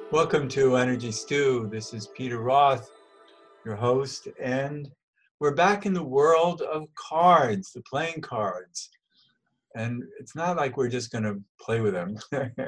Welcome to Energy Stew. This is Peter Roth, your host, and we're back in the world of cards, the playing cards. And it's not like we're just going to play with them,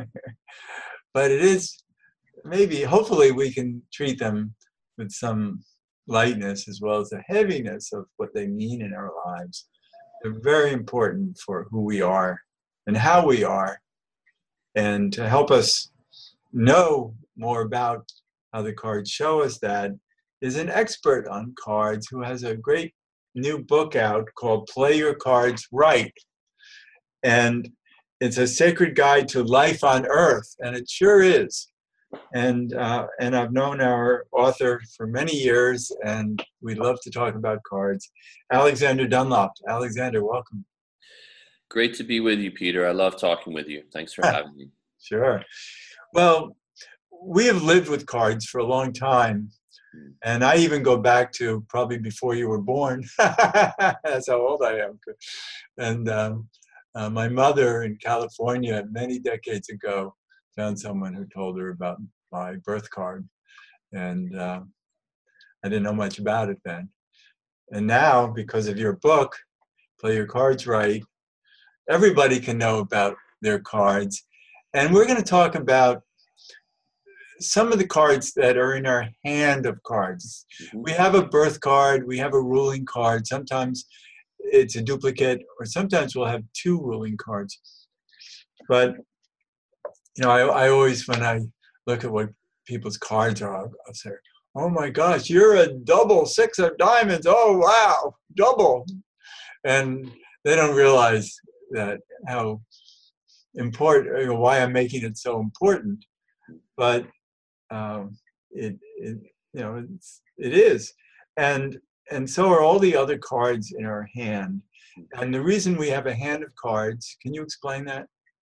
but it is hopefully we can treat them with some lightness as well as the heaviness of what they mean in our lives. They're very important for who we are and how we are, and to help us know more about how the cards show us that is an expert on cards who has a great new book out called Play Your Cards Right. And it's a sacred guide to life on earth, and it sure is. And I've known our author for many years, and we love to talk about cards. Alexander Dunlop. Alexander, welcome. Great to be with you, Peter. I love talking with you. Thanks for having me. Sure. Well, we have lived with cards for a long time. And I even go back to probably before you were born. That's how old I am. And my mother in California many decades ago found someone who told her about my birth card. And I didn't know much about it then. And now, because of your book, Play Your Cards Right, everybody can know about their cards. And we're going to talk about some of the cards that are in our hand of cards. Mm-hmm. We have a birth card, we have a ruling card. Sometimes it's a duplicate, or sometimes we'll have two ruling cards. But, you know, I always, when I look at what people's cards are, I'll say, oh my gosh, you're a double six of diamonds. Oh, wow, double. And they don't realize that how important, you know, why I'm making it so important. But it is, and so are all the other cards in our hand. And the reason we have a hand of cards, can you explain that?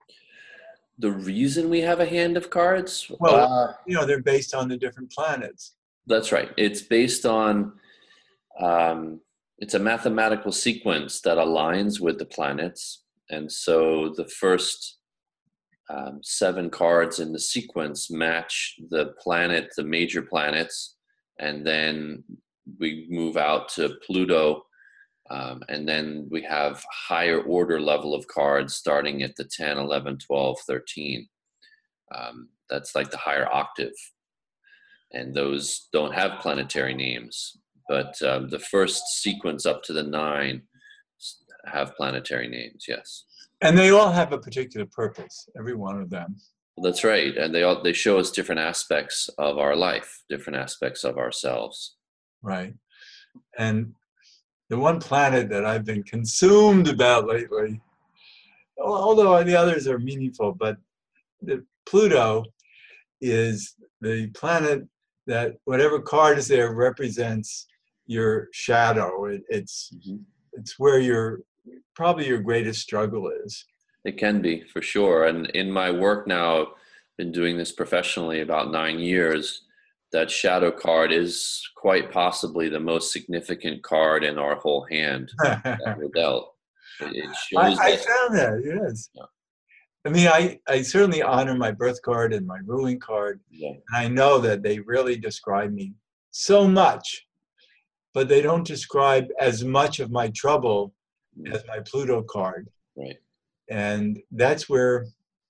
The reason we have a hand of cards? Well, they're based on the different planets. That's right. It's based on, it's a mathematical sequence that aligns with the planets. And so the first 7 cards in the sequence match the major planets, and then we move out to Pluto, and then we have higher order level of cards starting at the 10, 11, 12, 13. That's like the higher octave, and those don't have planetary names, but the first sequence up to the 9 have planetary names, yes. And they all have a particular purpose, every one of them. Well, that's right. And they show us different aspects of our life, different aspects of ourselves. Right. And the one planet that I've been consumed about lately, although the others are meaningful, but Pluto is the planet that whatever card is there represents your shadow. It's where probably your greatest struggle is. It can be, for sure. And in my work now, I've been doing this professionally about 9 years. That shadow card is quite possibly the most significant card in our whole hand that we're dealt. It shows I found that, yes. Yeah. I mean, I certainly honor my birth card and my ruling card. Yeah. And I know that they really describe me so much, but they don't describe as much of my trouble as my Pluto card. Right. And that's where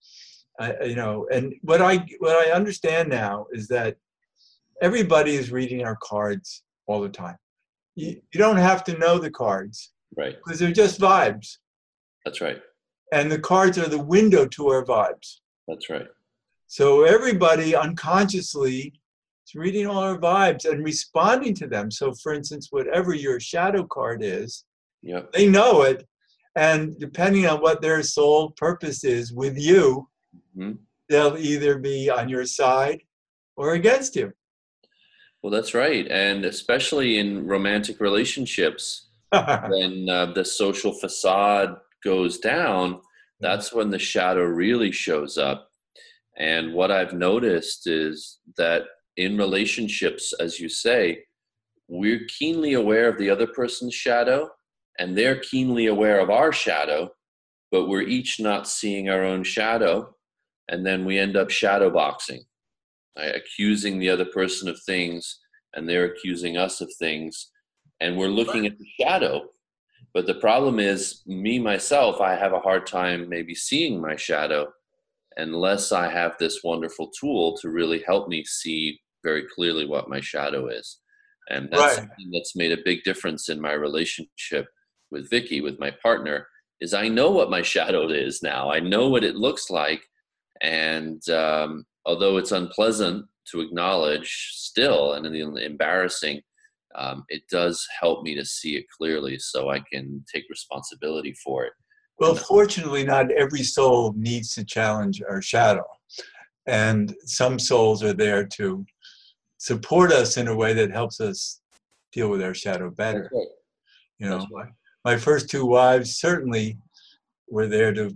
and what I understand now is that everybody is reading our cards all the time. You don't have to know the cards. Right. Because they're just vibes. That's right. And the cards are the window to our vibes. That's right. So everybody unconsciously is reading all our vibes and responding to them. So for instance, whatever your shadow card is, yep, they know it, and depending on what their sole purpose is with you, they'll either be on your side or against you. Well, that's right. And especially in romantic relationships, when the social facade goes down, that's when the shadow really shows up. And what I've noticed is that in relationships, as you say, we're keenly aware of the other person's shadow, and they're keenly aware of our shadow, but we're each not seeing our own shadow, and then we end up shadow boxing. accusing the other person of things, and they're accusing us of things, and we're looking at the shadow. But the problem is, me, myself, I have a hard time maybe seeing my shadow unless I have this wonderful tool to really help me see very clearly what my shadow is. And that's Right. something that's made a big difference in my relationship with Vicky, with my partner, is I know what my shadow is now. I know what it looks like. And although it's unpleasant to acknowledge still and embarrassing, it does help me to see it clearly so I can take responsibility for it. Well, fortunately, not every soul needs to challenge our shadow. And some souls are there to support us in a way that helps us deal with our shadow better. That's right. You That's know, right. my first two wives certainly were there to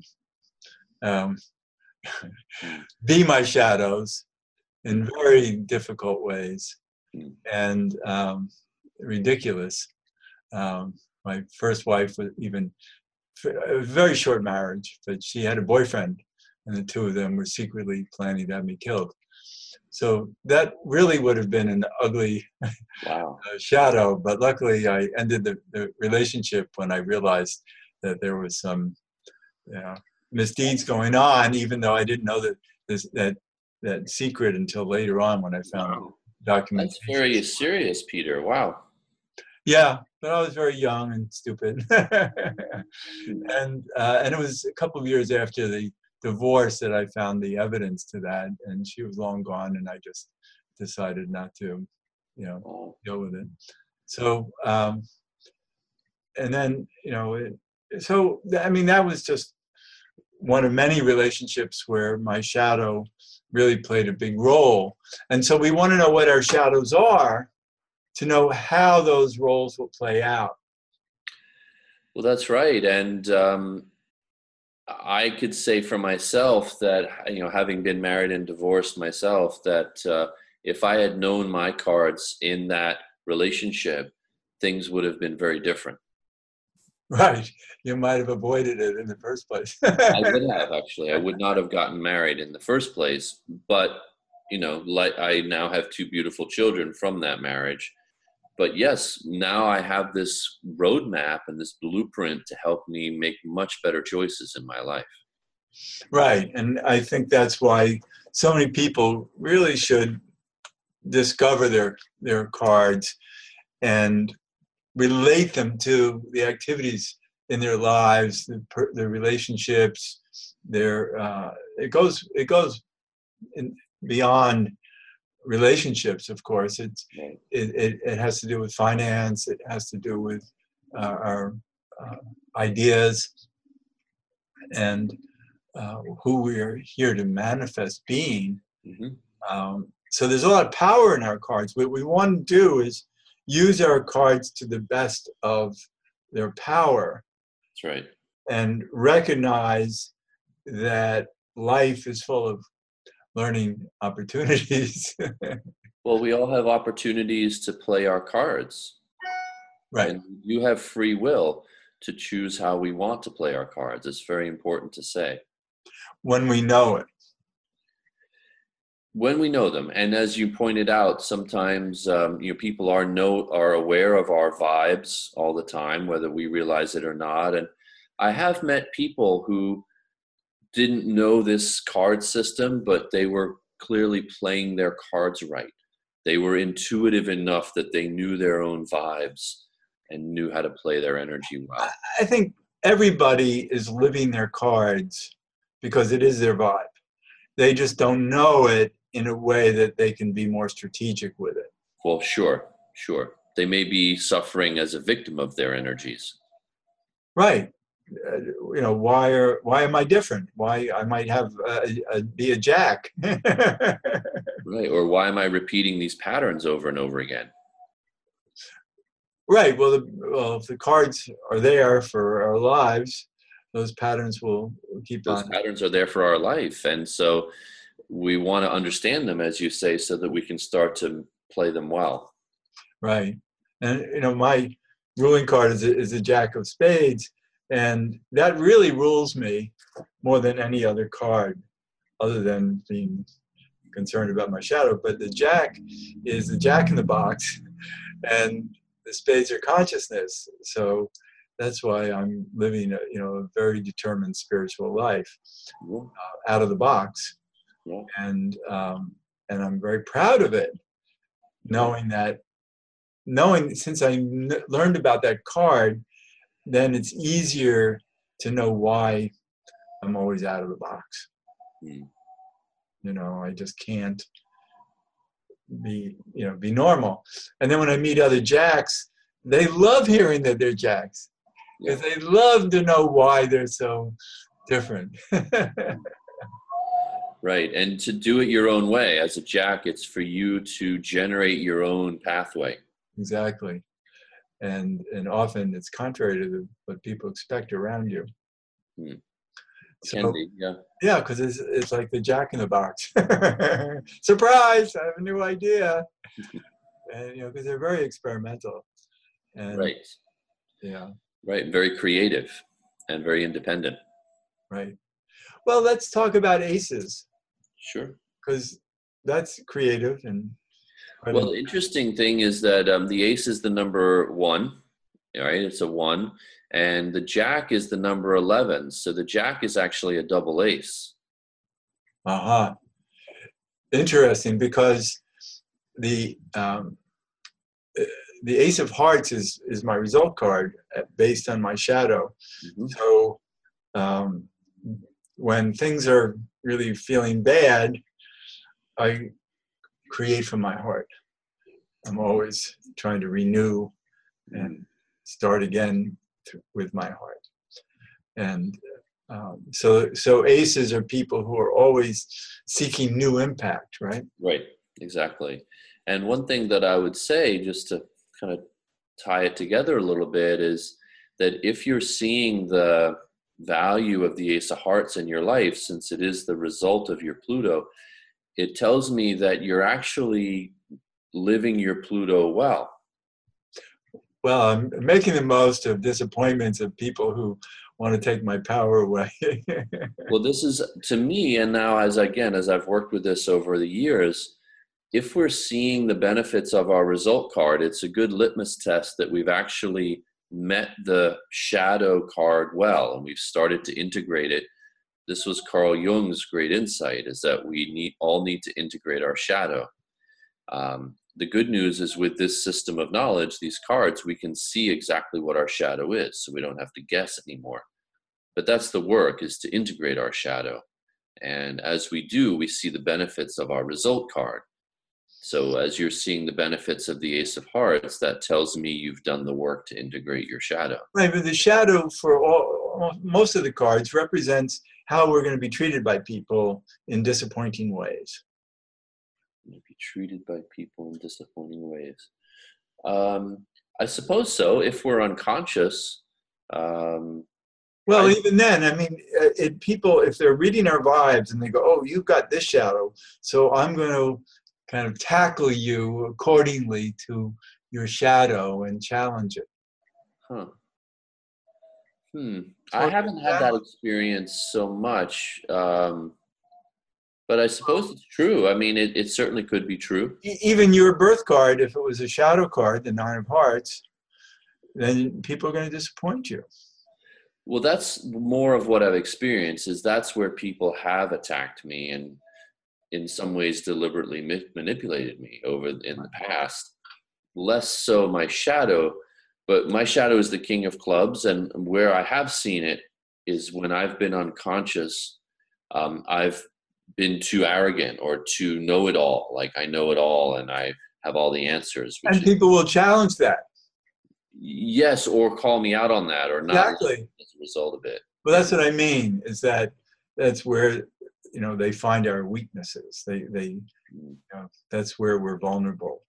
be my shadows in very difficult ways and ridiculous. My first wife was even a very short marriage, but she had a boyfriend, and the two of them were secretly planning to have me killed. So that really would have been an ugly Wow. shadow, but luckily I ended the relationship when I realized that there was some misdeeds going on, even though I didn't know that secret until later on when I found Wow. documentation. That's very serious, Peter. Wow. Yeah, but I was very young and stupid, and it was a couple of years after the divorce that I found the evidence to that, and she was long gone, and I just decided not to, Wow. deal with it. So, and then I mean that was just one of many relationships where my shadow really played a big role, and so we want to know what our shadows are to know how those roles will play out. Well, that's right. And I could say for myself that, having been married and divorced myself, that if I had known my cards in that relationship, things would have been very different. Right. You might have avoided it in the first place. I would have, actually. I would not have gotten married in the first place. But, like I now have two beautiful children from that marriage. But yes, now I have this roadmap and this blueprint to help me make much better choices in my life. Right. And I think that's why so many people really should discover their cards and relate them to the activities in their lives, the relationships. It goes beyond relationships. Of course, it has to do with finance. It has to do with our ideas and who we are here to manifest being. Mm-hmm. So there's a lot of power in our cards. What we want to do is use our cards to the best of their power. That's right. And recognize that life is full of learning opportunities. Well, we all have opportunities to play our cards. Right. And you have free will to choose how we want to play our cards. It's very important to say. When we know it. When we know them, and as you pointed out, sometimes people are aware of our vibes all the time, whether we realize it or not. And I have met people who didn't know this card system, but they were clearly playing their cards right. They were intuitive enough that they knew their own vibes and knew how to play their energy well. I think everybody is living their cards because it is their vibe. They just don't know it in a way that they can be more strategic with it. Well, sure. They may be suffering as a victim of their energies. Right. Why am I different? Why I might have be a jack. Right. Or why am I repeating these patterns over and over again? Right. Well, if the cards are there for our lives, those patterns will keep on. Those patterns are there for our life. And so we want to understand them, as you say, so that we can start to play them well. Right. And, my ruling card is a Jack of Spades. And that really rules me more than any other card, other than being concerned about my shadow. But the Jack is the Jack in the box, and the spades are consciousness. So that's why I'm living a very determined spiritual life out of the box, and I'm very proud of it, knowing since I learned about that card, then it's easier to know why I'm always out of the box. I just can't be normal. And then when I meet other Jacks, they love hearing that they're Jacks, because they love to know why they're so different. Right. And to do it your own way. As a Jack, it's for you to generate your own pathway. Exactly. And often it's contrary to what people expect around you. So, can be, yeah, because it's like the Jack in the box. Surprise! I have a new idea. And because they're very experimental. And, right. Yeah. Right. Very creative and very independent. Right. Well, let's talk about aces. Sure. Because that's creative and. Well, the interesting thing is that the ace is the number 1, right? It's a 1, and the Jack is the number 11. So the Jack is actually a double ace. Interesting, because the Ace of Hearts is my result card based on my shadow. So when things are really feeling bad, I create from my heart. I'm always trying to renew and start again with my heart. And so aces are people who are always seeking new impact, right? Right, exactly. And one thing that I would say, just to kind of tie it together a little bit, is that if you're seeing the value of the Ace of Hearts in your life, since it is the result of your Pluto, it tells me that you're actually living your Pluto well. Well, I'm making the most of disappointments of people who want to take my power away. Well, this is, to me, and now as I've worked with this over the years, if we're seeing the benefits of our result card, it's a good litmus test that we've actually met the shadow card well, and we've started to integrate it. This was Carl Jung's great insight, is that we all need to integrate our shadow. The good news is, with this system of knowledge, these cards, we can see exactly what our shadow is, so we don't have to guess anymore. But that's the work, is to integrate our shadow. And as we do, we see the benefits of our result card. So as you're seeing the benefits of the Ace of Hearts, that tells me you've done the work to integrate your shadow. Right, but the shadow for most of the cards represents how we're going to be treated by people in disappointing ways. Be treated by people in disappointing ways. I suppose so, if we're unconscious. Well, even then, I mean, people, if they're reading our vibes and they go, oh, you've got this shadow, so I'm going to kind of tackle you accordingly to your shadow and challenge it. I haven't had that experience so much. But I suppose it's true. I mean, it certainly could be true. Even your birth card, if it was a shadow card, the 9 of Hearts, then people are going to disappoint you. Well, that's more of what I've experienced, is that's where people have attacked me and in some ways deliberately manipulated me in the past. Less so my shadow, but my shadow is the King of Clubs, and where I have seen it is when I've been unconscious. I've been too arrogant or too know-it-all, like I know it all and I have all the answers. And people will challenge that. Yes, or call me out on that, or not. Exactly. As a result of it. Well, that's what I mean, is that's where they find our weaknesses. That's where we're vulnerable.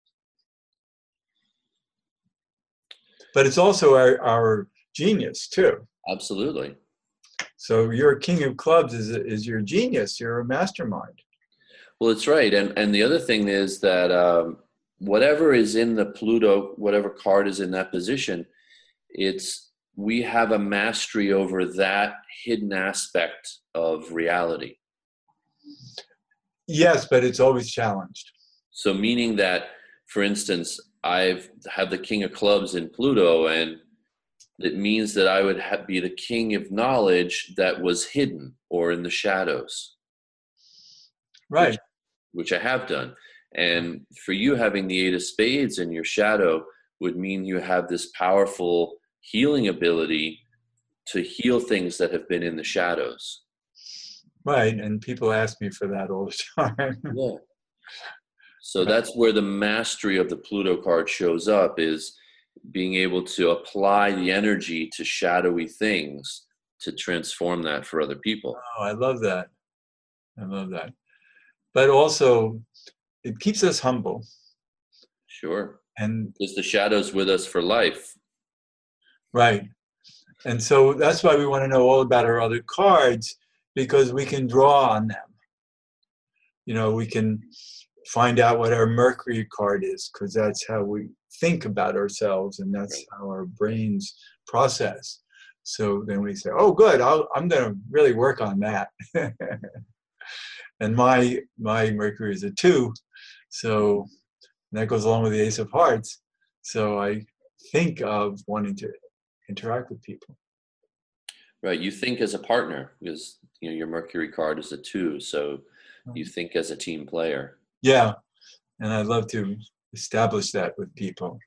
But it's also our genius too. Absolutely. So your King of Clubs is your genius. You're a mastermind. Well, it's right. And the other thing is that whatever is in the Pluto, whatever card is in that position, we have a mastery over that hidden aspect of reality. Yes, but it's always challenged. So meaning that, for instance, have the King of Clubs in Pluto, and it means that I would be the king of knowledge that was hidden or in the shadows, Right. which I have done. And for you, having the Eight of Spades in your shadow would mean you have this powerful healing ability to heal things that have been in the shadows. Right. And people ask me for that all the time. Yeah. So Right. that's where the mastery of the Pluto card shows up, is being able to apply the energy to shadowy things to transform that for other people. Oh, I love that. I love that. But also, it keeps us humble. Sure. And Because the shadow's with us for life. right. And so that's why we want to know all about our other cards, because we can draw on them. You know, we can find out what our Mercury card is, because that's how we think about ourselves, and that's how our brains process. So then we say, oh, good, I'm going to really work on that. And my Mercury is a 2, so that goes along with the Ace of Hearts. So I think of wanting to interact with people. Right. You think as a partner, because your Mercury card is a 2, so you think as a team player. Yeah, and I'd love to establish that with people.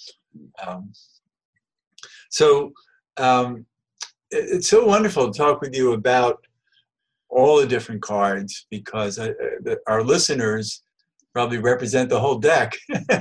So it's so wonderful to talk with you about all the different cards, because our listeners probably represent the whole deck.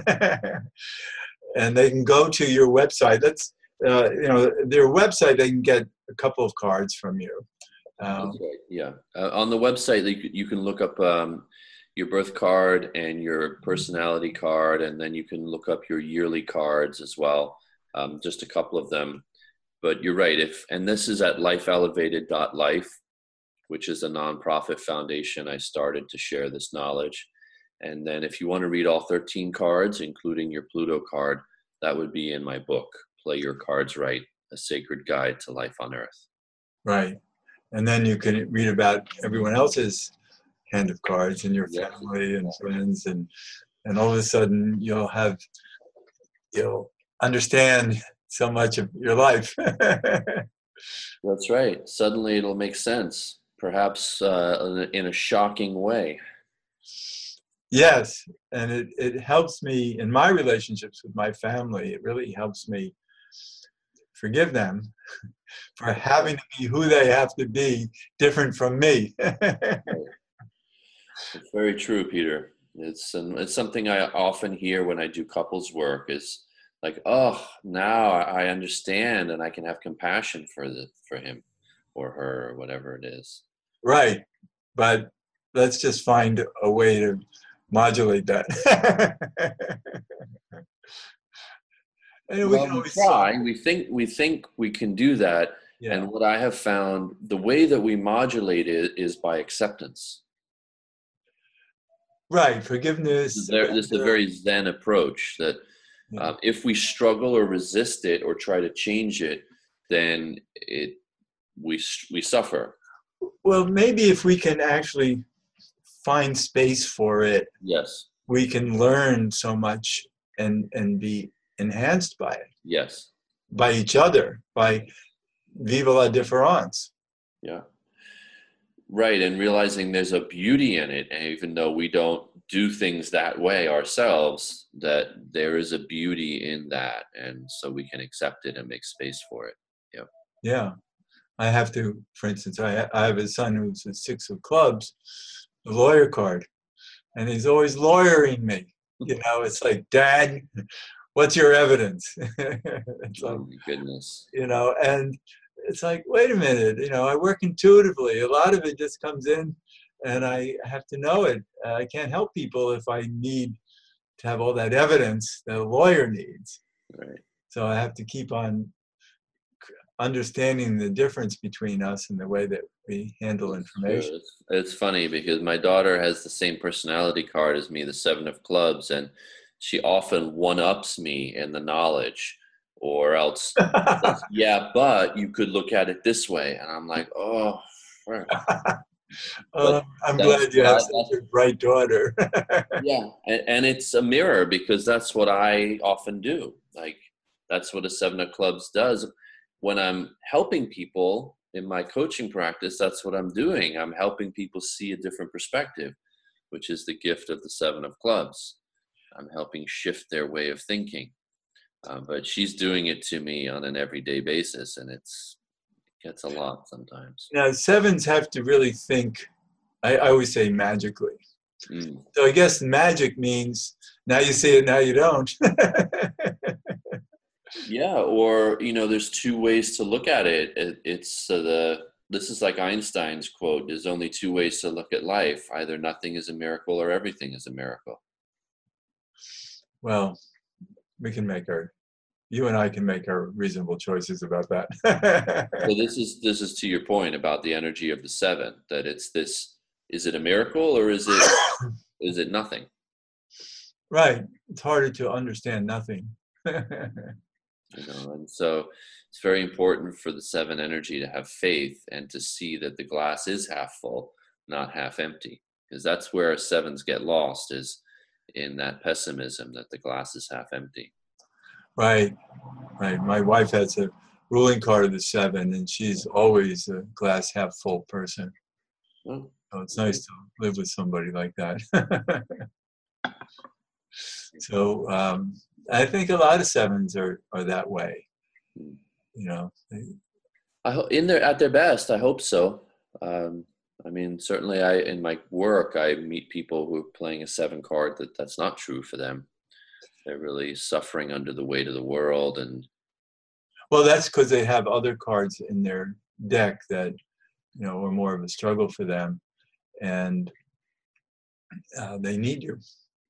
And they can go to your website. That's their website. They can get a couple of cards from you. That's right. Yeah. On the website, you can look up your birth card and your personality card, and then you can look up your yearly cards as well. Just a couple of them. But you're right. And this is at lifeelevated.life, which is a nonprofit foundation I started to share this knowledge. And then if you want to read all 13 cards, including your Pluto card, that would be in my book, Play Your Cards Right, A Sacred Guide to Life on Earth. Right. And then you can read about everyone else's hand of cards and your family and friends, and all of a sudden you'll understand so much of your life. That's right. Suddenly it'll make sense, perhaps in a shocking way. Yes, and it helps me in my relationships with my family. It really helps me forgive them for having to be who they have to be, different from me. It's very true, Peter. It's something I often hear when I do couples work, is like, oh, now I understand, and I can have compassion for him or her or whatever it is. Right, but let's just find a way to modulate that. And we try. We think we can do that. Yeah. And what I have found, the way that we modulate it is by acceptance. Right, forgiveness. This is a very Zen approach that if we struggle or resist it or try to change it, then we suffer. Well, maybe if we can actually find space for it, yes, we can learn so much and be enhanced by it. Yes, by each other, by vive la différence. Yeah. Right, and realizing there's a beauty in it, and even though we don't do things that way ourselves, that there is a beauty in that, and so we can accept it and make space for it. Yeah. Yeah. I have to, for instance, I have a son who's a 6 of clubs, the lawyer card, and he's always lawyering me. It's like, Dad, what's your evidence? Oh my goodness. And it's like, wait a minute, I work intuitively. A lot of it just comes in and I have to know it. I can't help people if I need to have all that evidence that a lawyer needs. Right. So I have to keep on understanding the difference between us and the way that we handle information. It's funny because my daughter has the same personality card as me, the 7 of clubs, and she often one-ups me in the knowledge, or else, yeah, but you could look at it this way. And I'm like, oh, But I'm that's glad you what have I, such a bright daughter. yeah, and it's a mirror because that's what I often do. Like that's what a seven of clubs does. When I'm helping people in my coaching practice, that's what I'm doing. I'm helping people see a different perspective, which is the gift of the seven of clubs. I'm helping shift their way of thinking. But she's doing it to me on an everyday basis, and it gets a lot sometimes. Now, sevens have to really think, I always say magically. Mm. So I guess magic means now you see it, now you don't. Yeah, or there's two ways to look at it. This is like Einstein's quote: "There's only two ways to look at life. Either nothing is a miracle, or everything is a miracle." Well, you and I can make our reasonable choices about that. So this is to your point about the energy of the seven. That it's this: is it a miracle, or is it nothing? Right. It's harder to understand nothing. And so it's very important for the seven energy to have faith and to see that the glass is half full, not half empty, because that's where sevens get lost, is in that pessimism that the glass is half empty. Right. Right. My wife has a ruling card of the seven, and she's always a glass half full person. Well, So it's nice to live with somebody like that. So I think a lot of sevens are that way. You know, at their best, I hope so. I mean, certainly, in my work, I meet people who are playing a seven card that's not true for them. They're really suffering under the weight of the world, and well, that's because they have other cards in their deck that are more of a struggle for them, and they need you.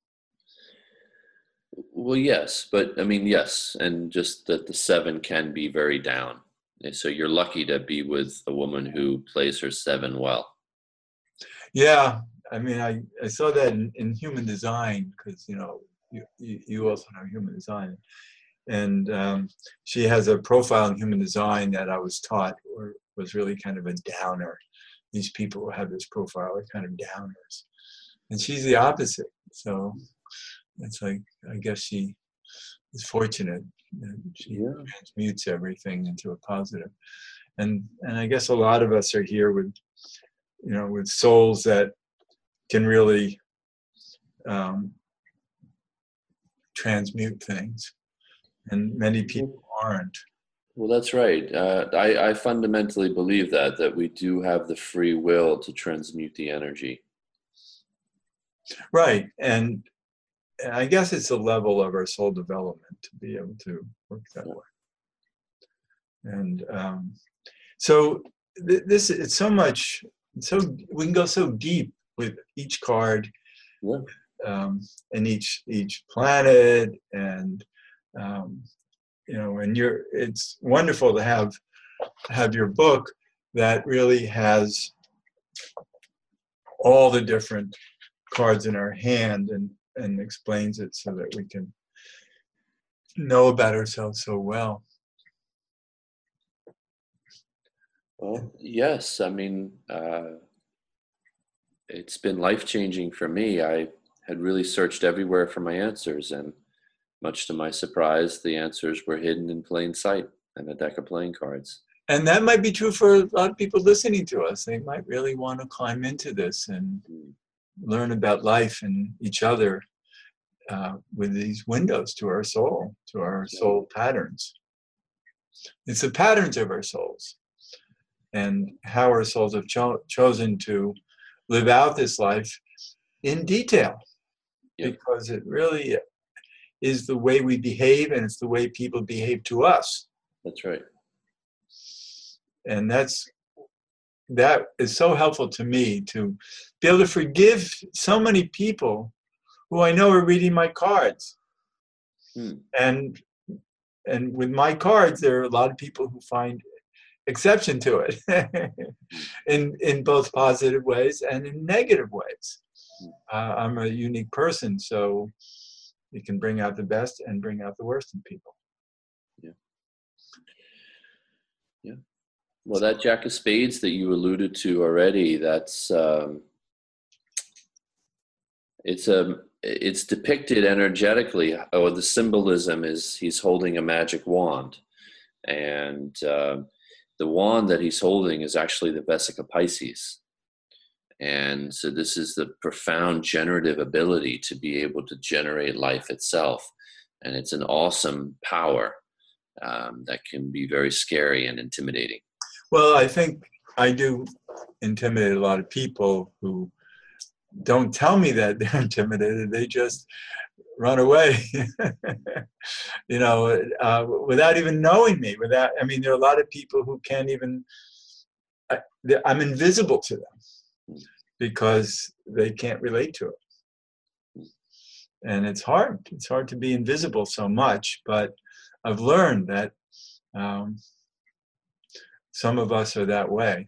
well, yes, but I mean, yes, and just that the seven can be very down. And so you're lucky to be with a woman who plays her seven well. Yeah, I mean, I saw that in human design because you also know human design, and she has a profile in human design that I was taught was really kind of a downer. These people who have this profile are kind of downers, and she's the opposite. So it's like I guess she is fortunate that she transmutes everything into a positive. And I guess a lot of us are here with with souls that can really transmute things, and many people aren't. Well, that's right. I fundamentally believe that we do have the free will to transmute the energy. Right, and I guess it's a level of our soul development to be able to work that way. And so this it's so much. So we can go so deep with each card, and each planet, and and it's wonderful to have your book that really has all the different cards in our hand and explains it so that we can know about ourselves so well. Well, yes. I mean, it's been life-changing for me. I had really searched everywhere for my answers, and much to my surprise, the answers were hidden in plain sight in a deck of playing cards. And that might be true for a lot of people listening to us. They might really want to climb into this and learn about life and each other with these windows to our soul patterns. It's the patterns of our souls and how our souls have chosen to live out this life in detail, because it really is the way we behave, and it's the way people behave to us. That's right. And that is so helpful to me to be able to forgive so many people who I know are reading my cards. And with my cards, there are a lot of people who find exception to it in both positive ways and in negative ways. I'm a unique person, so you can bring out the best and bring out the worst in people. Yeah. Well, that Jack of Spades that you alluded to already, that's it's depicted energetically, or the symbolism is he's holding a magic wand, and the wand that he's holding is actually the Vesica Pisces. And so this is the profound generative ability to be able to generate life itself. And it's an awesome power that can be very scary and intimidating. Well, I think I do intimidate a lot of people who don't tell me that they're intimidated. They just run away, without even knowing me. I mean, there are a lot of people who can't even, I'm invisible to them because they can't relate to it. And it's hard. It's hard to be invisible so much, but I've learned that some of us are that way.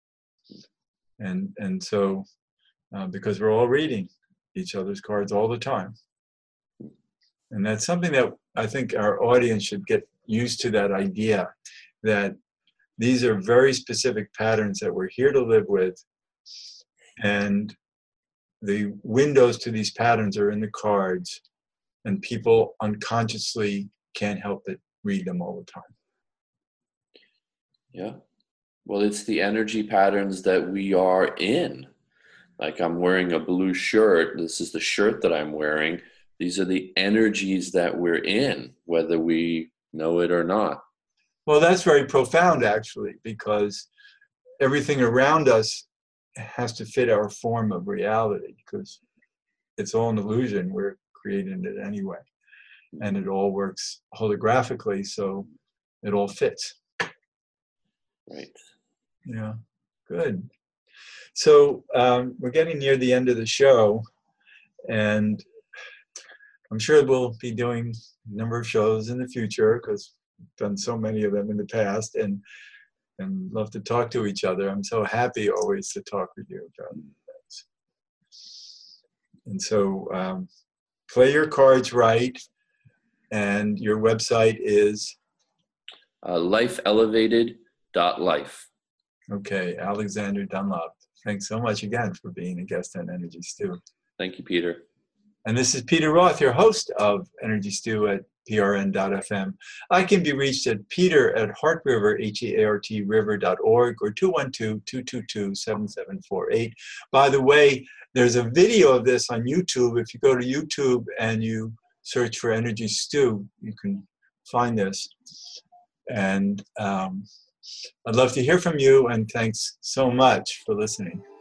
And so, because we're all reading each other's cards all the time. And that's something that I think our audience should get used to, that idea that these are very specific patterns that we're here to live with. And the windows to these patterns are in the cards, and people unconsciously can't help but read them all the time. Yeah. Well, it's the energy patterns that we are in. Like, I'm wearing a blue shirt. This is the shirt that I'm wearing. These are the energies that we're in, whether we know it or not. Well, that's very profound, actually, because everything around us has to fit our form of reality, because it's all an illusion. We're creating it anyway. And it all works holographically, so it all fits. Right. Yeah, good. So we're getting near the end of the show, and I'm sure we'll be doing a number of shows in the future, because we've done so many of them in the past, and love to talk to each other. I'm so happy always to talk with you about things. And so play your cards right, and your website is? Lifeelevated.life. Okay, Alexander Dunlop. Thanks so much again for being a guest on Energy Stew. Thank you, Peter. And this is Peter Roth, your host of Energy Stew at prn.fm. I can be reached at peter@heartriver, HEART river.org, or 212-222-7748. By the way, there's a video of this on YouTube. If you go to YouTube and you search for Energy Stew, you can find this. And I'd love to hear from you, and thanks so much for listening.